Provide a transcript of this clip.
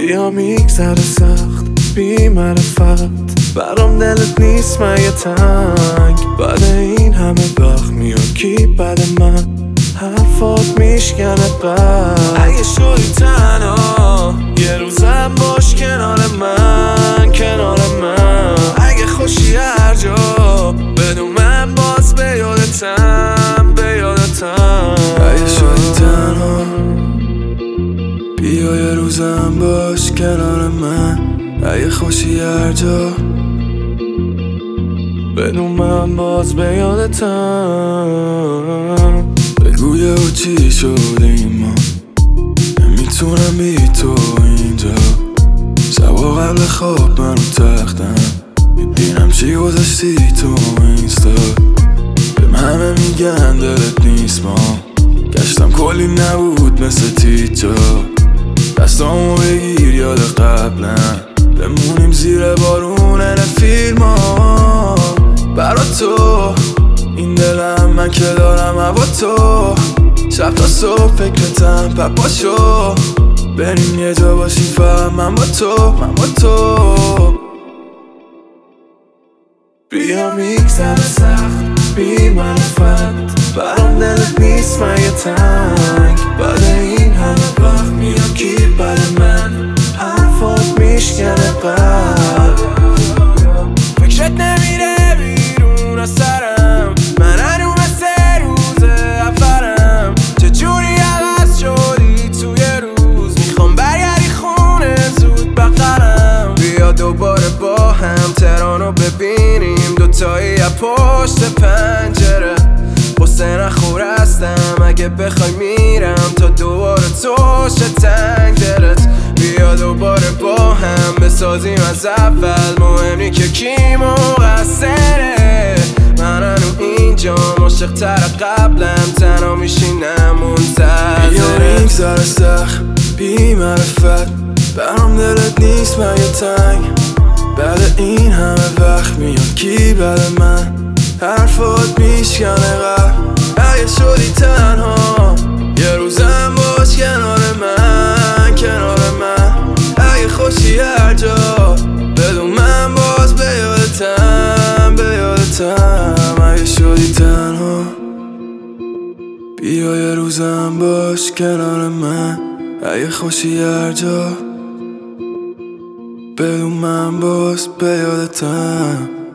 بیا میگذره سخت بی معرفت، برام دلت نیست مگه تنگ؟ بعد این همه وقت میاد کی بعد من؟ حرفات میشکنه قلب. اگه شدی تنها یه روزم باش کنار من، کنار من. اگه خوشی هر جا بدون من باز به یادتم، به یادتم. اگه شدی تنها بیا یه روزم باش کنار من. اگه خوشی هر جا بدون من باز به یادتم. بگویه و چی شدیم ما، نمیتونم بی تو اینجا. شبا قبل خواب من رو تختم میبینم چی گذاشتی تو اینستا. بهم همه میگن دلت نیست، ما گشتم کلی نبود مثل تیجا. دستامو بگیر یاد قبلم، بمونیم زیر بارون این فیلم ها. برا تو این دلم من که دارم هوا تو. شب تا صبح فکرتم پپاشو، بریم یه جا باشیم فقط من با تو، من با تو. بیا میگذره سخت بی معرفت، برام دلت نیست مگه تنگ؟ بعد این همه وقت میاد کی بعد من؟ حرفات میشکنه قلب. فکرت نمیره بیرون از سرم، من هنو مثل روز اولم. چجوری عوض شدی توی روز، میخوام برگردی خونه زود بغلم. بیا دوباره با هم تهرانو ببینیم، دوتایی از پشت پنجره. قصه نخور هستم اگه بخوای میرم تا دوباره توشه تنگ دلت. بیا دوباره با هم بسازیم از اول، مهم نی که کی مقصره. من هنو اینجا عاشق تر قبلم، تنها میشینم منتظره. بیا میگذره سخت بی معرفت، برام دلت نیست مگه تنگ؟ بعد این همه وقت میاد کی بعد من؟ حرفات میشکنه قلب. اگه شدی تنها یه روزم باش کنار من، کنار من. اگه خوشی هر جا بدون من باز به یادتم، به یادتم. اگه شدی تنها بیا یه روزم باش کنار من. اگه خوشی هر جا بدون من باز به یادتم.